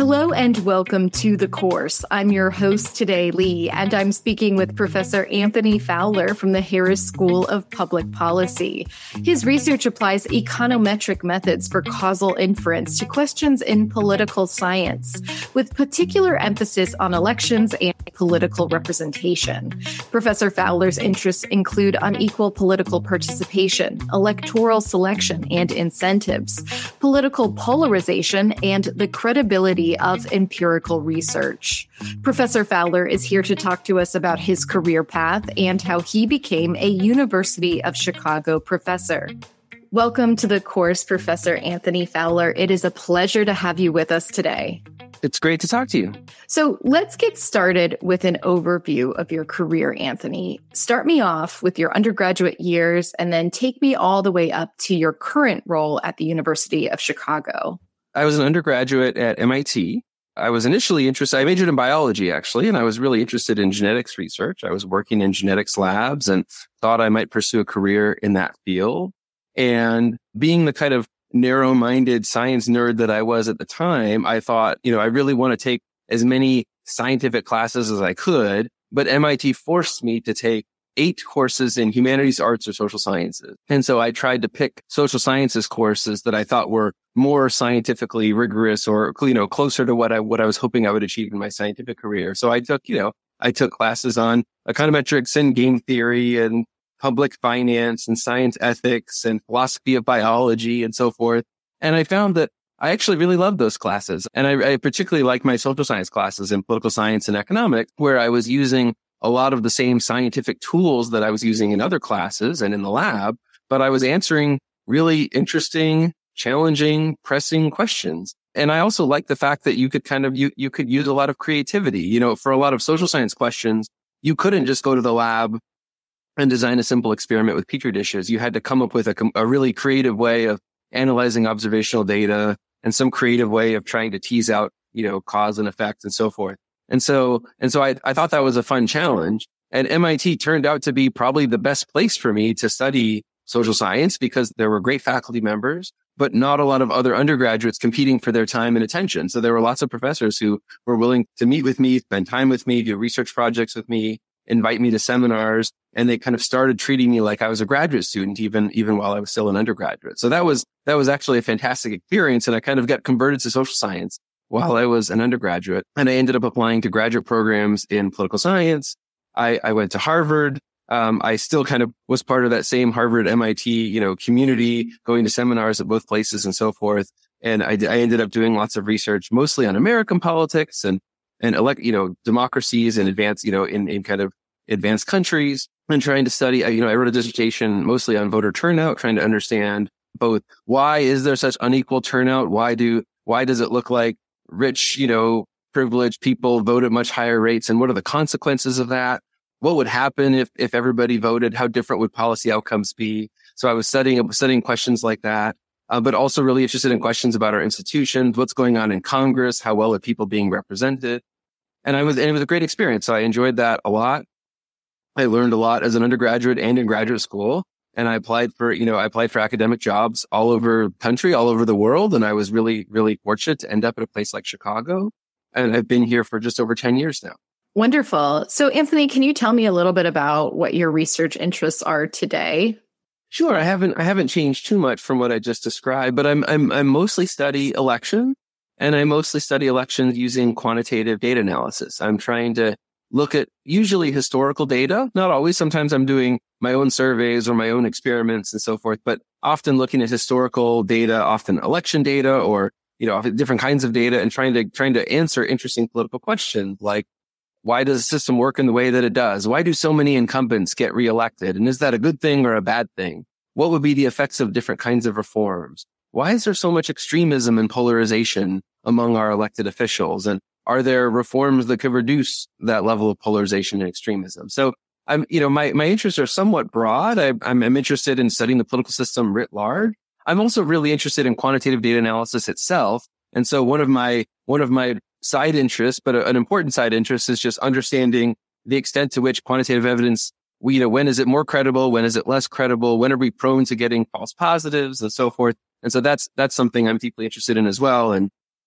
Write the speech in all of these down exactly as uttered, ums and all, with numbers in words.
Hello and welcome to The Course. I'm your host today, Lee, and I'm speaking with Professor Anthony Fowler from the Harris School of Public Policy. His research applies econometric methods for causal inference to questions in political science, with particular emphasis on elections and political representation. Professor Fowler's interests include unequal political participation, electoral selection and incentives, political polarization, and the credibility of empirical research. Professor Fowler is here to talk to us about his career path and how he became a University of Chicago professor. Welcome to The Course, Professor Anthony Fowler. It is a pleasure to have you with us today. It's great to talk to you. So let's get started with an overview of your career, Anthony. Start me off with your undergraduate years and then take me all the way up to your current role at the University of Chicago. I was an undergraduate at M I T. I was initially interested, I majored in biology actually, and I was really interested in genetics research. I was working in genetics labs and thought I might pursue a career in that field. And being the kind of narrow-minded science nerd that I was at the time, I thought, you know, I really want to take as many scientific classes as I could, but M I T forced me to take eight courses in humanities, arts, or social sciences. And so I tried to pick social sciences courses that I thought were more scientifically rigorous or, you know, closer to what I, what I was hoping I would achieve in my scientific career. So I took, you know, I took classes on econometrics and game theory and public finance and science ethics and philosophy of biology and so forth. And I found that I actually really loved those classes. And I, I particularly liked my social science classes in political science and economics, where I was using a lot of the same scientific tools that I was using in other classes and in the lab, but I was answering really interesting, challenging, pressing questions. And I also like the fact that you could kind of, you, you could use a lot of creativity. You know, for a lot of social science questions, you couldn't just go to the lab and design a simple experiment with petri dishes. You had to come up with a, a really creative way of analyzing observational data and some creative way of trying to tease out, you know, cause and effect and so forth. And so, and so I, I thought that was a fun challenge. And M I T turned out to be probably the best place for me to study social science because there were great faculty members, but not a lot of other undergraduates competing for their time and attention. So there were lots of professors who were willing to meet with me, spend time with me, do research projects with me, invite me to seminars. And they kind of started treating me like I was a graduate student, even, even while I was still an undergraduate. So that was, that was actually a fantastic experience. And I kind of got converted to social science while I was an undergraduate. And I ended up applying to graduate programs in political science. I, I went to Harvard. Um, I still kind of was part of that same Harvard M I T, you know, community, going to seminars at both places and so forth. And I, I ended up doing lots of research, mostly on American politics and, and elect, you know, democracies and advanced, you know, in, in kind of advanced countries, and trying to study, you know, I wrote a dissertation mostly on voter turnout, trying to understand both why is there such unequal turnout? Why do, why does it look like rich, you know, privileged people vote at much higher rates? And what are the consequences of that? What would happen if, if everybody voted? How different would policy outcomes be? So I was studying, studying questions like that, uh, but also really interested in questions about our institutions. What's going on in Congress? How well are people being represented? And I was, and it was a great experience. So I enjoyed that a lot. I learned a lot as an undergraduate and in graduate school. And I applied for, you know, I applied for academic jobs all over the country, all over the world. And I was really, really fortunate to end up at a place like Chicago. And I've been here for just over ten years now. Wonderful. So, Anthony, can you tell me a little bit about what your research interests are today? Sure. I haven't, I haven't changed too much from what I just described, but I'm, I'm, I mostly study election, and I mostly study elections using quantitative data analysis. I'm trying to look at usually historical data, not always. Sometimes I'm doing my own surveys or my own experiments and so forth, but often looking at historical data, often election data or, you know, different kinds of data, and trying to, trying to answer interesting political questions like, why does the system work in the way that it does? Why do so many incumbents get reelected? And is that a good thing or a bad thing? What would be the effects of different kinds of reforms? Why is there so much extremism and polarization among our elected officials? And are there reforms that could reduce that level of polarization and extremism? So I'm, you know, my, my interests are somewhat broad. I, I'm, I'm interested in studying the political system writ large. I'm also really interested in quantitative data analysis itself. And so one of my, one of my side interests, but a, an important side interest, is just understanding the extent to which quantitative evidence, we, you know, when is it more credible? When is it less credible? When are we prone to getting false positives and so forth? And so that's, that's something I'm deeply interested in as well. And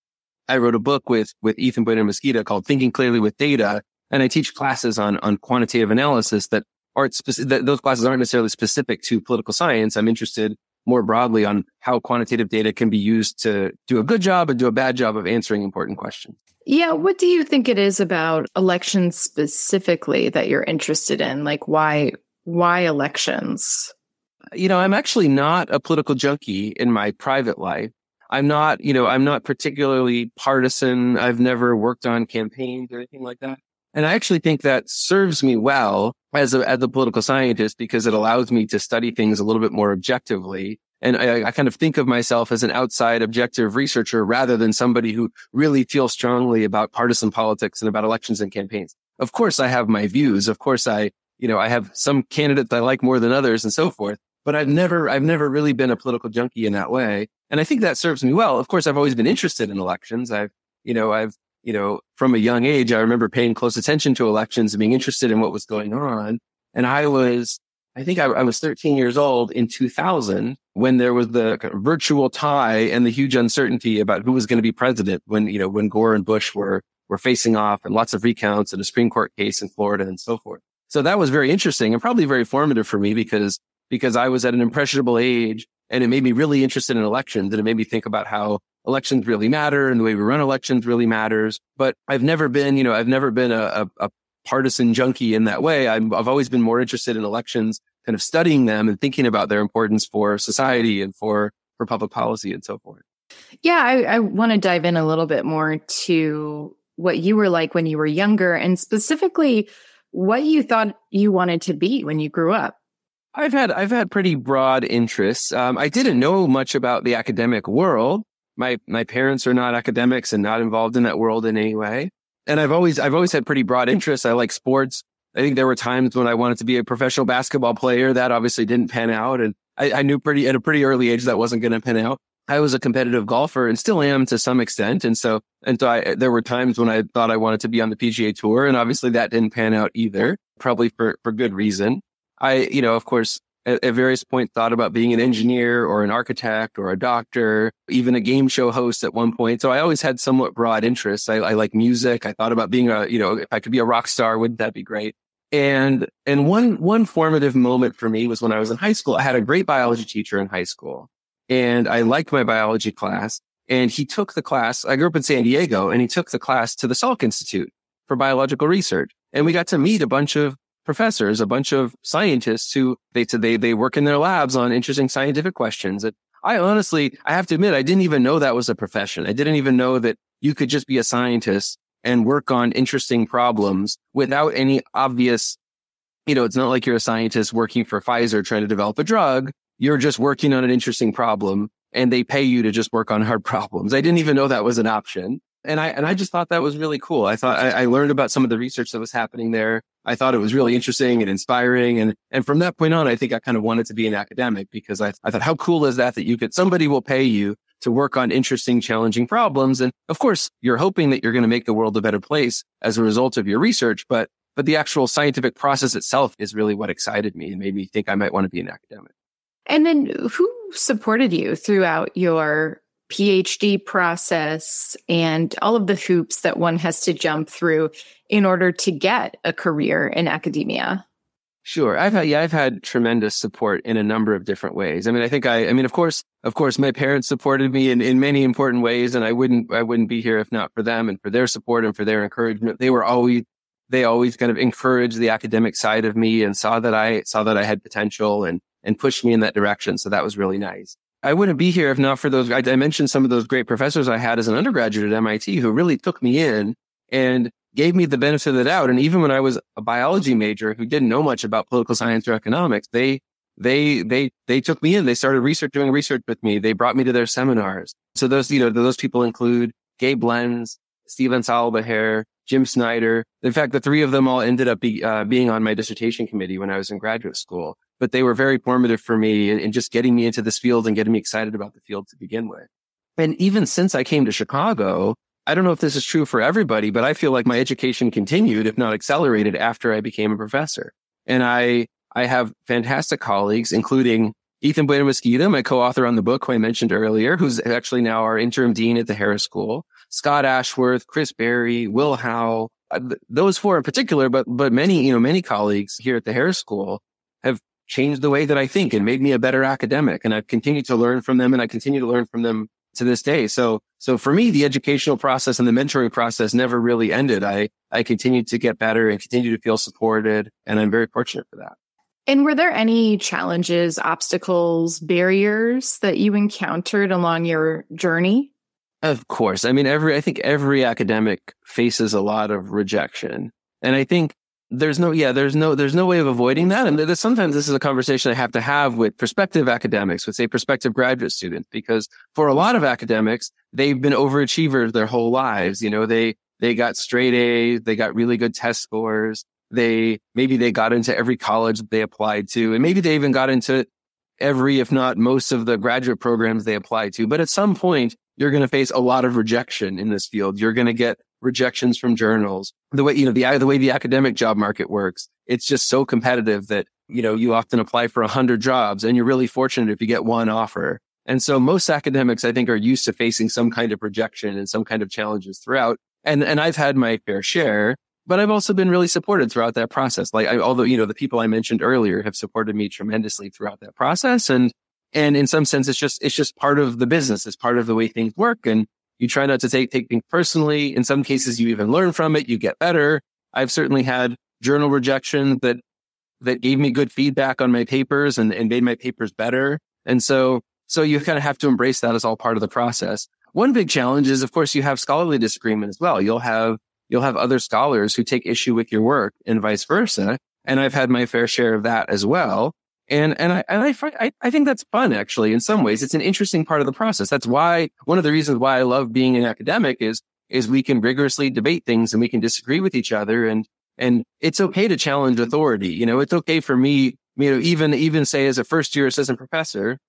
I wrote a book with, with Ethan Bueno-Mesquita called Thinking Clearly with Data. And I teach classes on, on quantitative analysis that aren't specific, that those classes aren't necessarily specific to political science. I'm interested more broadly on how quantitative data can be used to do a good job and do a bad job of answering important questions. Yeah. What do you think it is about elections specifically that you're interested in? Like why, why elections? You know, I'm actually not a political junkie in my private life. I'm not, you know, I'm not particularly partisan. I've never worked on campaigns or anything like that. And I actually think that serves me well as a, as a political scientist because it allows me to study things a little bit more objectively. And I, I kind of think of myself as an outside objective researcher rather than somebody who really feels strongly about partisan politics and about elections and campaigns. Of course, I have my views. Of course, I, you know, I have some candidates I like more than others and so forth. But I've never, I've never really been a political junkie in that way. And I think that serves me well. Of course, I've always been interested in elections. I've, you know, I've, you know, from a young age, I remember paying close attention to elections and being interested in what was going on. And I was, I think I, I was thirteen years old in two thousand when there was the virtual tie and the huge uncertainty about who was going to be president when, you know, when Gore and Bush were, were facing off and lots of recounts and a Supreme Court case in Florida and so forth. So that was very interesting and probably very formative for me because, because I was at an impressionable age and it made me really interested in elections and it made me think about how elections really matter and the way we run elections really matters. But I've never been, you know, I've never been a, a, a partisan junkie in that way. I'm, I've always been more interested in elections, kind of studying them and thinking about their importance for society and for, for public policy and so forth. Yeah, I, I want to dive in a little bit more to what you were like when you were younger and specifically what you thought you wanted to be when you grew up. I've had, I've had pretty broad interests. Um, I didn't know much about the academic world. My, my parents are not academics and not involved in that world in any way. And I've always, I've always had pretty broad interests. I like sports. I think there were times when I wanted to be a professional basketball player. That obviously didn't pan out. And I, I knew pretty, at a pretty early age that wasn't going to pan out. I was a competitive golfer and still am to some extent. And so, and so I, there were times when I thought I wanted to be on the P G A Tour. And obviously that didn't pan out either, probably for, for good reason. I, you know, of course, at, at various points thought about being an engineer or an architect or a doctor, even a game show host at one point. So I always had somewhat broad interests. I, I like music. I thought about being a, you know, if I could be a rock star, wouldn't that be great? And, and one, one formative moment for me was when I was in high school. I had a great biology teacher in high school and I liked my biology class. And he took the class. I grew up in San Diego and he took the class to the Salk Institute for Biological Research. And we got to meet a bunch of professors, a bunch of scientists who they said they, they work in their labs on interesting scientific questions. And I honestly, I have to admit, I didn't even know that was a profession. I didn't even know that you could just be a scientist and work on interesting problems without any obvious, you know, it's not like you're a scientist working for Pfizer trying to develop a drug. You're just working on an interesting problem and they pay you to just work on hard problems. I didn't even know that was an option. And I, and I just thought that was really cool. I thought I, I learned about some of the research that was happening there. I thought it was really interesting and inspiring. And, and from that point on, I think I kind of wanted to be an academic because I, I thought, how cool is that, that you could, somebody will pay you to work on interesting, challenging problems. And of course, you're hoping that you're going to make the world a better place as a result of your research. But, but the actual scientific process itself is really what excited me and made me think I might want to be an academic. And then who supported you throughout your PhD process and all of the hoops that one has to jump through in order to get a career in academia? Sure. I've had, yeah, I've had tremendous support in a number of different ways. I mean, I think I, I mean, of course, of course, my parents supported me in, in many important ways, and I wouldn't, I wouldn't be here if not for them and for their support and for their encouragement. They were always, they always kind of encouraged the academic side of me and saw that I, saw that I had potential and, and pushed me in that direction. So that was really nice. I wouldn't be here if not for those. I, I mentioned some of those great professors I had as an undergraduate at M I T who really took me in and gave me the benefit of the doubt. And even when I was a biology major who didn't know much about political science or economics, they, they, they, they took me in. They started research, doing research with me. They brought me to their seminars. So those, you know, those people include Gabe Lenz, Stephen Salbaher, Jim Snyder. In fact, the three of them all ended up be, uh, being on my dissertation committee when I was in graduate school. But they were very formative for me in, in just getting me into this field and getting me excited about the field to begin with. And even since I came to Chicago, I don't know if this is true for everybody, but I feel like my education continued, if not accelerated, after I became a professor. And I, I have fantastic colleagues, including Ethan Bueno-Mesquita, my co-author on the book who I mentioned earlier, who's actually now our interim dean at the Harris School. Scott Ashworth, Chris Berry, Will Howe, uh, th- those four in particular, but, but many, you know, many colleagues here at the Harris School have changed the way that I think and made me a better academic. And I've continued to learn from them, and I continue to learn from them to this day. So, so for me, the educational process and the mentoring process never really ended. I, I continued to get better and continue to feel supported. And I'm very fortunate for that. And were there any challenges, obstacles, barriers that you encountered along your journey? Of course. I mean, every, I think every academic faces a lot of rejection. And I think there's no, yeah, there's no, there's no way of avoiding that. And there's, sometimes this is a conversation I have to have with prospective academics, with say prospective graduate students, because for a lot of academics, they've been overachievers their whole lives. You know, they, they got straight A's, they got really good test scores. They, maybe they got into every college that they applied to, and maybe they even got into every, if not most of the graduate programs they applied to. But at some point, you're going to face a lot of rejection in this field. You're going to get rejections from journals. The way, you know, the, the way the academic job market works, it's just so competitive that, you know, you often apply for a hundred jobs and you're really fortunate if you get one offer. And so most academics, I think, are used to facing some kind of rejection and some kind of challenges throughout. And, and I've had my fair share, but I've also been really supported throughout that process. Like, I, although, you know, the people I mentioned earlier have supported me tremendously throughout that process. And, and in some sense, it's just, it's just part of the business. It's part of the way things work. And you try not to take, take things personally. In some cases, you even learn from it. You get better. I've certainly had journal rejection that, that gave me good feedback on my papers and, and made my papers better. And so, so you kind of have to embrace that as all part of the process. One big challenge is, of course, you have scholarly disagreement as well. You'll have, you'll have other scholars who take issue with your work and vice versa. And I've had my fair share of that as well. And, and I, and I, I, I think that's fun, actually. In some ways, it's an interesting part of the process. That's why, one of the reasons why I love being an academic is, is we can rigorously debate things and we can disagree with each other. And, and it's okay to challenge authority. You know, it's okay for me, you know, even, even say as a first year assistant professor,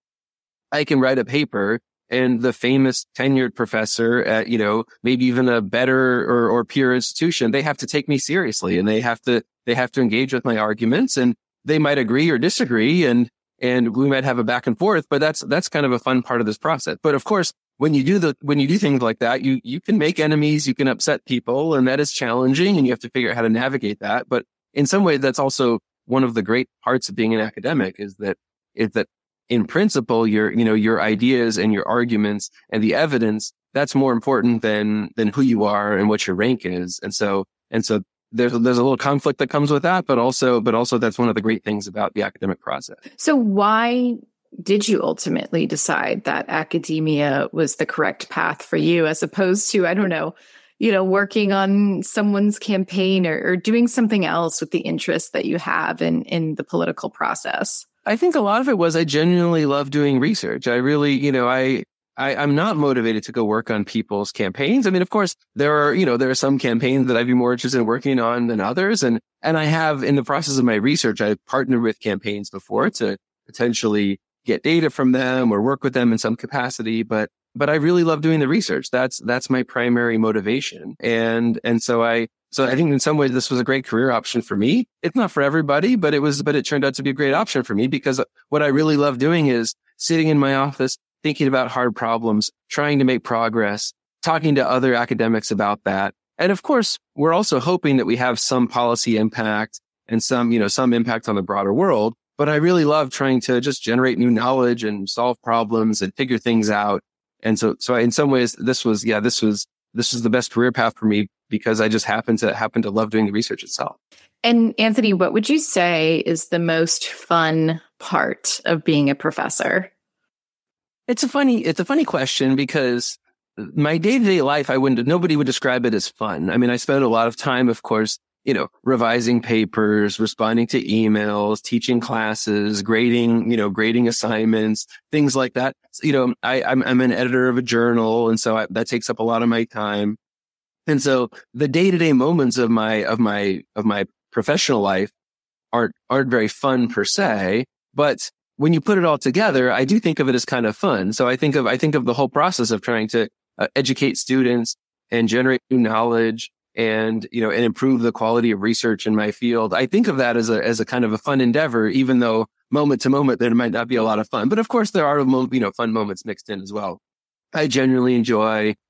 I can write a paper and the famous tenured professor at, you know, maybe even a better or, or peer institution, they have to take me seriously and they have to, they have to engage with my arguments, and they might agree or disagree, and, and we might have a back and forth, but that's, that's kind of a fun part of this process. But of course, when you do the, when you do things like that, you, you can make enemies, you can upset people, and that is challenging, and you have to figure out how to navigate that. But in some ways, that's also one of the great parts of being an academic is that, is that in principle, your, you know, your ideas and your arguments and the evidence, that's more important than, than who you are and what your rank is. And so, and so there's, there's a little conflict that comes with that, but also, but also that's one of the great things about the academic process. So why did you ultimately decide that academia was the correct path for you, as opposed to, I don't know, you know, working on someone's campaign or, or doing something else with the interest that you have in, in the political process? I think a lot of it was I genuinely love doing research. I really, you know, I, I, I'm not motivated to go work on people's campaigns. I mean, of course, there are, you know, there are some campaigns that I'd be more interested in working on than others. And, and I have, in the process of my research, I've partnered with campaigns before to potentially get data from them or work with them in some capacity. But, but I really love doing the research. That's, that's my primary motivation. And, and so I, So I think in some ways this was a great career option for me. It's not for everybody, but it was, but it turned out to be a great option for me because what I really love doing is sitting in my office, thinking about hard problems, trying to make progress, talking to other academics about that. And of course, we're also hoping that we have some policy impact and some, you know, some impact on the broader world. But I really love trying to just generate new knowledge and solve problems and figure things out. And so, so in some ways, this was, yeah, this was, this was the best career path for me, because I just happen to happen to love doing the research itself. And Anthony, what would you say is the most fun part of being a professor? It's a funny, it's a funny question because my day-to-day life, I wouldn't, nobody would describe it as fun. I mean, I spent a lot of time, of course, you know, revising papers, responding to emails, teaching classes, grading, you know, grading assignments, things like that. You know, I, I'm, I'm an editor of a journal, and so I, that takes up a lot of my time. And so the day-to-day moments of my, of my, of my professional life aren't, aren't very fun per se, but when you put it all together, I do think of it as kind of fun. So I think of, I think of the whole process of trying to uh, educate students and generate new knowledge and, you know, and improve the quality of research in my field. I think of that as a, as a kind of a fun endeavor, even though moment to moment there might not be a lot of fun. But of course there are, you know, fun moments mixed in as well. I genuinely enjoy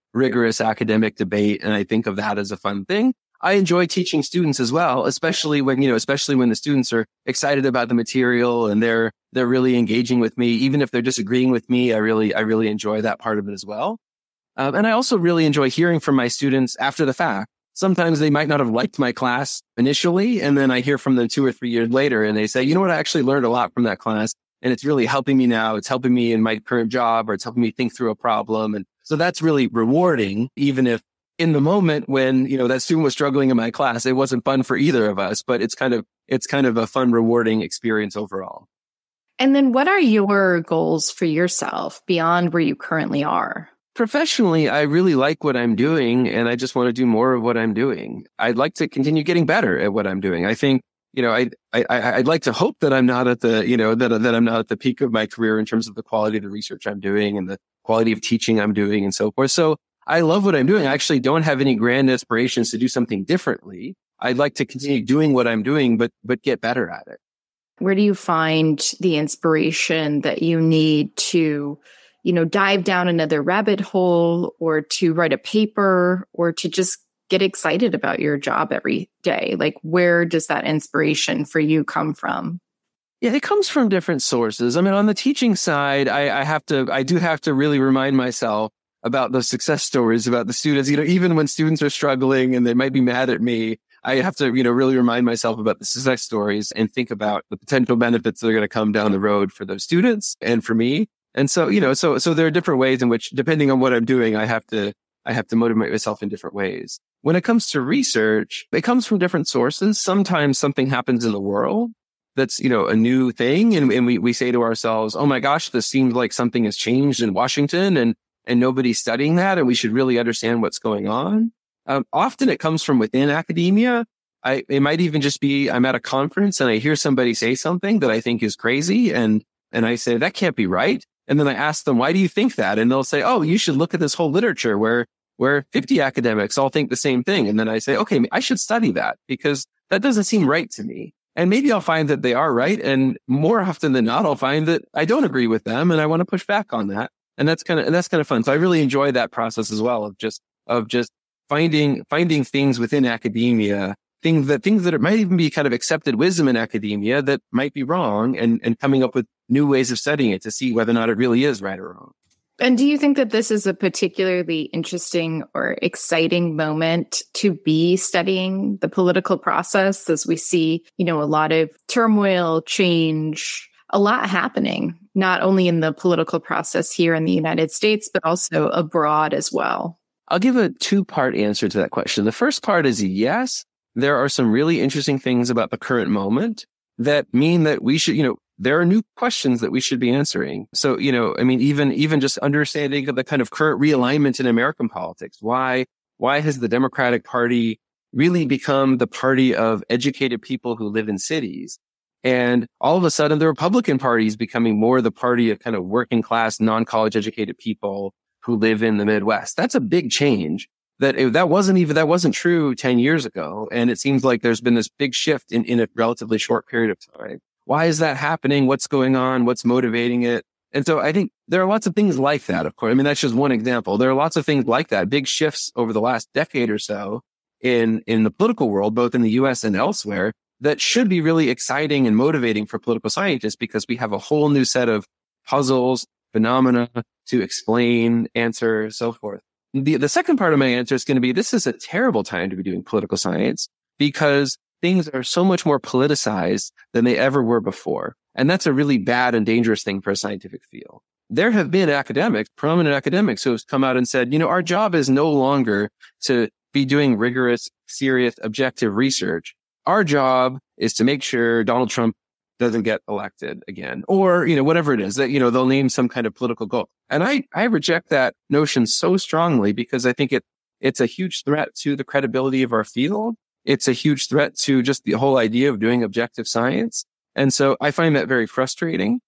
rigorous academic debate. And I think of that as a fun thing. I enjoy teaching students as well, especially when, you know, especially when the students are excited about the material and they're, they're really engaging with me. Even if they're disagreeing with me, I really, I really enjoy that part of it as well. Um, and I also really enjoy hearing from my students after the fact. Sometimes they might not have liked my class initially, and then I hear from them two or three years later and they say, you know what, I actually learned a lot from that class and it's really helping me now. It's helping me in my current job, or it's helping me think through a problem. And so that's really rewarding, even if in the moment when, you know, that student was struggling in my class, it wasn't fun for either of us, but it's kind of, it's kind of a fun, rewarding experience overall. And then what are your goals for yourself beyond where you currently are? Professionally, I really like what I'm doing, and I just want to do more of what I'm doing. I'd like to continue getting better at what I'm doing. I think, you know, I, I, I'd like to hope that I'm not at the, you know, that, that I'm not at the peak of my career in terms of the quality of the research I'm doing and the quality of teaching I'm doing and so forth. So I love what I'm doing. I actually don't have any grand aspirations to do something differently. I'd like to continue doing what I'm doing, but, but get better at it. Where do you find the inspiration that you need to, you know, dive down another rabbit hole, or to write a paper, or to just get excited about your job every day? Like, where does that inspiration for you come from? Yeah, it comes from different sources. I mean, on the teaching side, I, I have to, I do have to really remind myself about those success stories about the students. You know, even when students are struggling and they might be mad at me, I have to, you know, really remind myself about the success stories and think about the potential benefits that are going to come down the road for those students and for me. And so, you know, so, so there are different ways in which, depending on what I'm doing, I have to, I have to motivate myself in different ways. When it comes to research, it comes from different sources. Sometimes something happens in the world that's, you know, a new thing. And, and we, we say to ourselves, oh my gosh, this seems like something has changed in Washington and, and nobody's studying that. And we should really understand what's going on. Um, often it comes from within academia. I, it might even just be, I'm at a conference and I hear somebody say something that I think is crazy. And, and I say, that can't be right. And then I ask them, why do you think that? And they'll say, oh, you should look at this whole literature where, where fifty academics all think the same thing. And then I say, okay, I should study that because that doesn't seem right to me. And maybe I'll find that they are right. And more often than not, I'll find that I don't agree with them and I want to push back on that. And that's kind of, and that's kind of fun. So I really enjoy that process as well of just, of just finding, finding things within academia, things that, things that might even be kind of accepted wisdom in academia that might be wrong, and, and coming up with new ways of studying it to see whether or not it really is right or wrong. And do you think that this is a particularly interesting or exciting moment to be studying the political process, as we see, you know, a lot of turmoil, change, a lot happening, not only in the political process here in the United States, but also abroad as well? I'll give a two-part answer to that question. The first part is yes, there are some really interesting things about the current moment that mean that we should, you know, there are new questions that we should be answering. So, you know, I mean, even, even just understanding of the kind of current realignment in American politics. Why, why has the Democratic Party really become the party of educated people who live in cities? And all of a sudden, the Republican Party is becoming more the party of kind of working class, non-college educated people who live in the Midwest. That's a big change. That that wasn't even, that wasn't true ten years ago. And it seems like there's been this big shift in, in a relatively short period of time. Why is that happening? What's going on? What's motivating it? And so I think there are lots of things like that, of course. I mean, that's just one example. There are lots of things like that, big shifts over the last decade or so in, in the political world, both in the U S and elsewhere, that should be really exciting and motivating for political scientists, because we have a whole new set of puzzles, phenomena to explain, answer, so forth. The, the second part of my answer is going to be, this is a terrible time to be doing political science because things are so much more politicized than they ever were before. And that's a really bad and dangerous thing for a scientific field. There have been academics, prominent academics, who have come out and said, you know, our job is no longer to be doing rigorous, serious, objective research. Our job is to make sure Donald Trump doesn't get elected again, or, you know, whatever it is that, you know, they'll name some kind of political goal. And I, I reject that notion so strongly because I think it, it's a huge threat to the credibility of our field. It's a huge threat to just the whole idea of doing objective science. And so I find that very frustrating.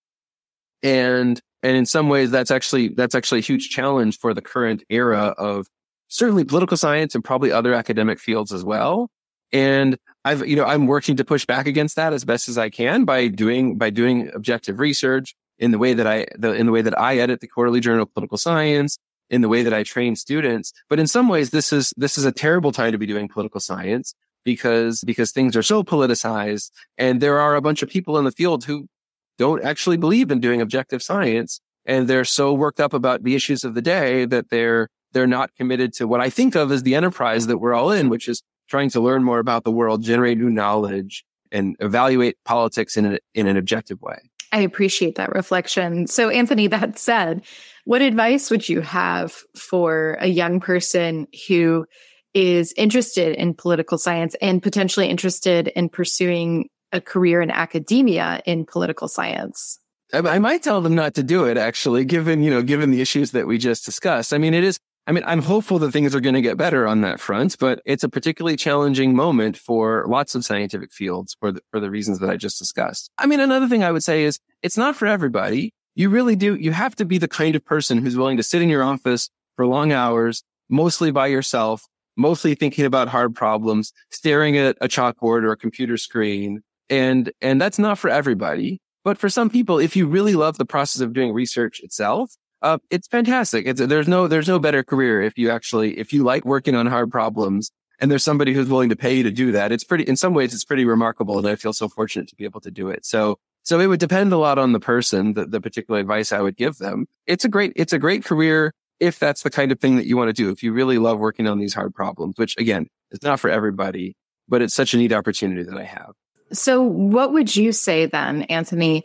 And, and in some ways, that's actually, that's actually a huge challenge for the current era of certainly political science and probably other academic fields as well. And I've, you know, I'm working to push back against that as best as I can by doing, by doing objective research in the way that I, the, in the way that I edit the Quarterly Journal of Political Science, in the way that I train students. But in some ways, this is, this is a terrible time to be doing political science because, because things are so politicized and there are a bunch of people in the field who don't actually believe in doing objective science. And they're so worked up about the issues of the day that they're, they're not committed to what I think of as the enterprise that we're all in, which is trying to learn more about the world, generate new knowledge, and evaluate politics in, a, in an objective way. I appreciate that reflection. So, Anthony, that said, what advice would you have for a young person who is interested in political science and potentially interested in pursuing a career in academia in political science? I, I might tell them not to do it, actually, given, you know, given the issues that we just discussed. I mean, it is, I mean, I'm hopeful that things are going to get better on that front, but it's a particularly challenging moment for lots of scientific fields for the, for the reasons that I just discussed. I mean, another thing I would say is it's not for everybody. You really do. You have to be the kind of person who's willing to sit in your office for long hours, mostly by yourself, mostly thinking about hard problems, staring at a chalkboard or a computer screen. And, and that's not for everybody. But for some people, if you really love the process of doing research itself, Uh, it's fantastic. It's, there's no, there's no better career if you actually, if you like working on hard problems and there's somebody who's willing to pay you to do that. It's pretty, in some ways, it's pretty remarkable. And I feel so fortunate to be able to do it. So, so it would depend a lot on the person, the, the particular advice I would give them. It's a great, it's a great career if that's the kind of thing that you want to do. If you really love working on these hard problems, which again, is not for everybody, but it's such a neat opportunity that I have. So what would you say then, Anthony,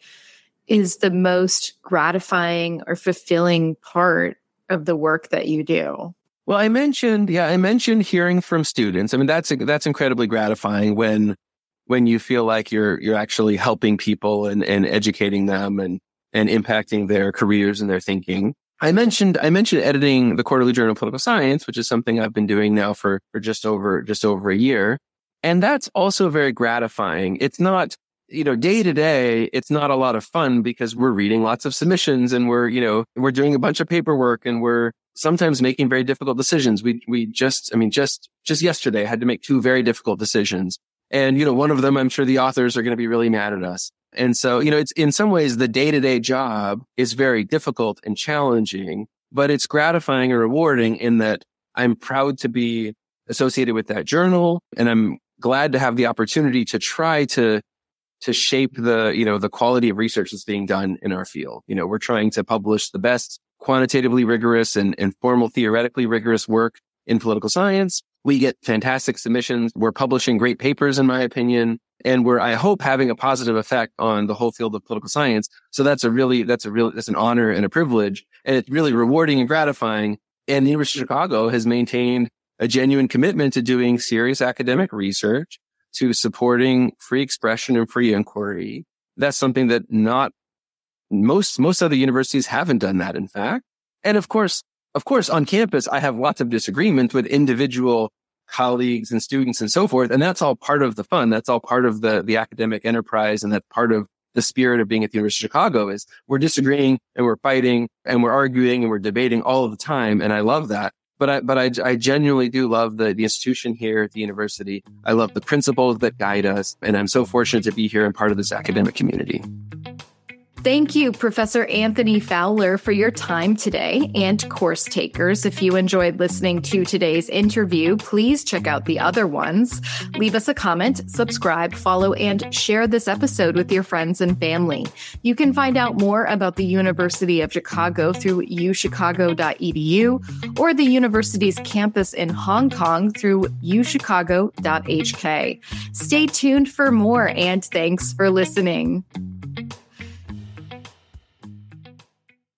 is the most gratifying or fulfilling part of the work that you do? Well, I mentioned, yeah, I mentioned hearing from students. I mean, that's, that's incredibly gratifying when, when you feel like you're, you're actually helping people and, and educating them and, and impacting their careers and their thinking. I mentioned, I mentioned editing the Quarterly Journal of Political Science, which is something I've been doing now for, for just over, just over a year. And that's also very gratifying. It's not, you know, day to day, it's not a lot of fun because we're reading lots of submissions and we're, you know, we're doing a bunch of paperwork and we're sometimes making very difficult decisions. We, we just, I mean, just, just yesterday I had to make two very difficult decisions. And, you know, one of them, I'm sure the authors are going to be really mad at us. And so, you know, it's in some ways the day to day job is very difficult and challenging, but it's gratifying and rewarding in that I'm proud to be associated with that journal. And I'm glad to have the opportunity to try to to shape the, you know, the quality of research that's being done in our field. You know, we're trying to publish the best quantitatively rigorous and, and formal theoretically rigorous work in political science. We get fantastic submissions. We're publishing great papers, in my opinion, and we're, I hope, having a positive effect on the whole field of political science. So that's a really, that's a real, that's an honor and a privilege. And it's really rewarding and gratifying. And the University of Chicago has maintained a genuine commitment to doing serious academic research, to supporting free expression and free inquiry. That's something that not most, most other universities haven't done that, in fact. And of course, of course, on campus, I have lots of disagreement with individual colleagues and students and so forth. And that's all part of the fun. That's all part of the, the academic enterprise. And that's part of the spirit of being at the University of Chicago is we're disagreeing and we're fighting and we're arguing and we're debating all of the time. And I love that. But I, but I, I genuinely do love the, the institution here at the university. I love the principles that guide us. And I'm so fortunate to be here and part of this academic community. Thank you, Professor Anthony Fowler, for your time today, and course takers. If you enjoyed listening to today's interview, please check out the other ones. Leave us a comment, subscribe, follow, and share this episode with your friends and family. You can find out more about the University of Chicago through u chicago dot e d u or the university's campus in Hong Kong through u chicago dot h k. Stay tuned for more, and thanks for listening.